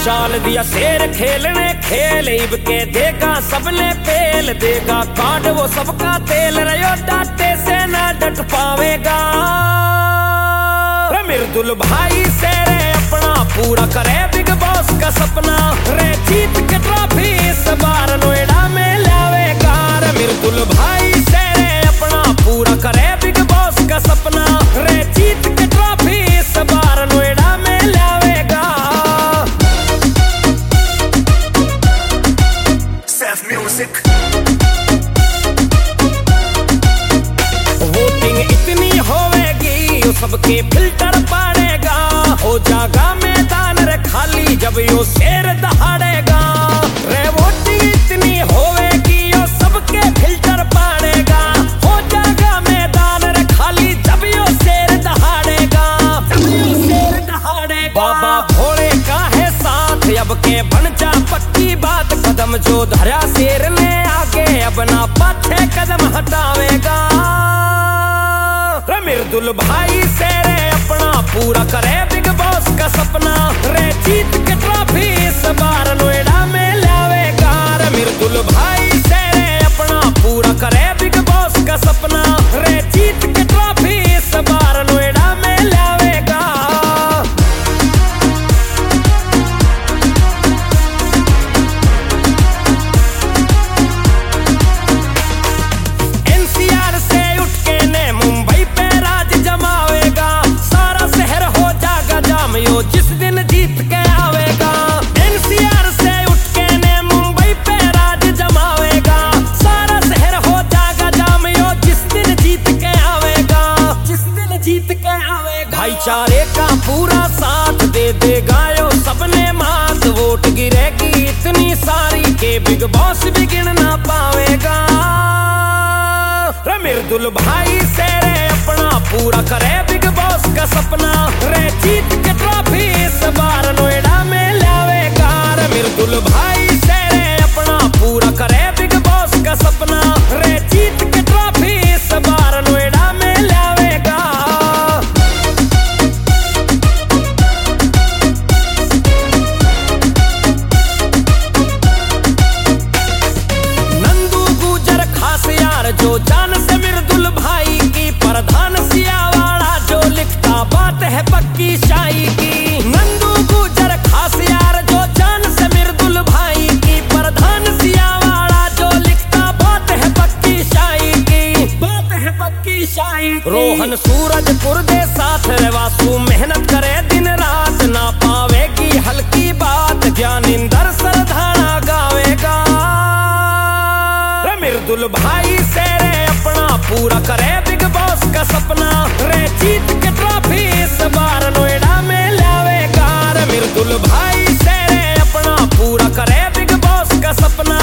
चाल दिया शेर खेलने खेल इब के देगा सबने पेल देगा काट वो सबका तेल रयो डाटे से ना डट पावेगा। मिर्दुल भाई से रे अपना पूरा करे बिग बॉस का सपना रे जीत के ट्रॉफी इस बार नोएडा में लावेगा। मिर्दुल भाई से रे अपना पूरा करे बिग बॉस का सपना रे जीत के ट्रॉफी इस बार नोएडा में लावेगा। म्यूजिक वोटिंग इतनी होवेगी वो सबके फिल्टर पाड़ेगा हो जागा मैदान रे खाली जब यो शेर दहाड़ेगा। रे वोटिंग इतनी होवेगी वो सबके फिल्टर पाड़ेगा हो जागा मैदान रे खाली जब यो शेर दहाड़ेगा। बाबा भोले का है साथ अब के बन जा पक्की बात कदम जो धरा शेर ने आगे अब ना पाछे कदम हटावेगा। मिर्दुल भाई से रे अपना पूरा करे बिग बॉस का सपना रे जीत के ट्रॉफी इस बार नोएडा में लावेगा। मिर्दुल भाई से रे अपना पूरा करे बिग बॉस का सपना रे जीत के ट्रॉफी इस बार नोएडा में लावेगा। जिस दिन जीत के आवेगा एनसीआर से उठ के ने मुंबई पे राज जमावेगा। सारा शहर हो जाएगा जामियो जिस दिन जीत के आवेगा जिस दिन जीत के आवेगा। भाईचारे का पूरा साथ दे देगा यो सबने मात वोट गिरेगी इतनी सारी के बिग बॉस भी गिन ना पावेगा। मिर्दुल भाई से रे अपना पूरा करे बिग बॉस का सपना रे जीत के ट्रॉफी इस बार नोएडा में लावेगा। मिर्दुल भाई से रे अपना पूरा करे बिग बॉस का सपना रे जीत के ट्रॉफी इस बार नोएडा में लावेगा। नंदू गुजर खास यार जो जान से मिर्दुल भाई की प्रधान सियावाड़ा जो लिखता बात है पक्की शाही की। नंदू गुजर खास यार जो जान से मिर्दुल भाई की प्रधान सियावाड़ा जो लिखता बात है पक्की शाही की बात है पक्की शाही। रोहन सूरजपुर दे साथ वासु मेहनत करे दिन रात ना पावेगी हल्की बात ज्ञानिंदर सरधाना गावेगा। मिर्दुल भाई से रे अपना पूरा करे बिग बॉस का सपना रे जीत के ट्रॉफी इस बार नोएडा में लावेगा। मिर्दुल भाई से रे अपना पूरा करे बिग बॉस का सपना